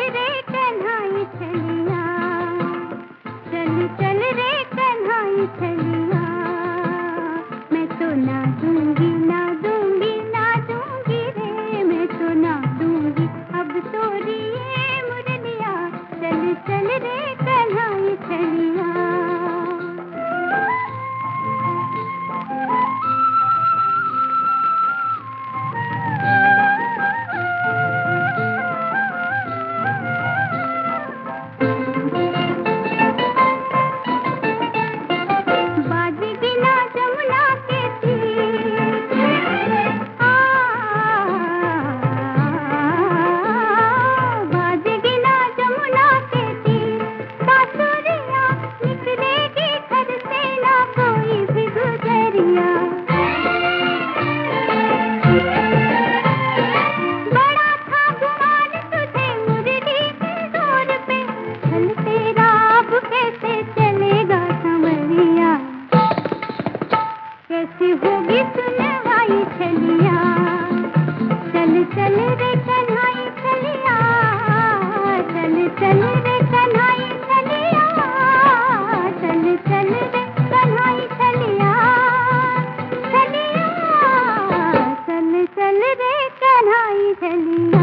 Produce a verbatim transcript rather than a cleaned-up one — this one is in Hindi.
रे कन्हाई छलिया, चल चल रे कन्हाई छलिया। मैं तो ना दूंगी ना दूंगी ना दूंगी रे, मैं तो ना दूंगी अब तोरी ये मुरलिया। चल चल रे कन्हाई छलिया। कैसी होगी सुनवाई छलिया, चल चल रे कन्हाई छलिया, चल चल रे कन्हाई छलिया, चल चल रे कन्हाई छलिया, छलिया, चल चल रे कन्हाई छलिया।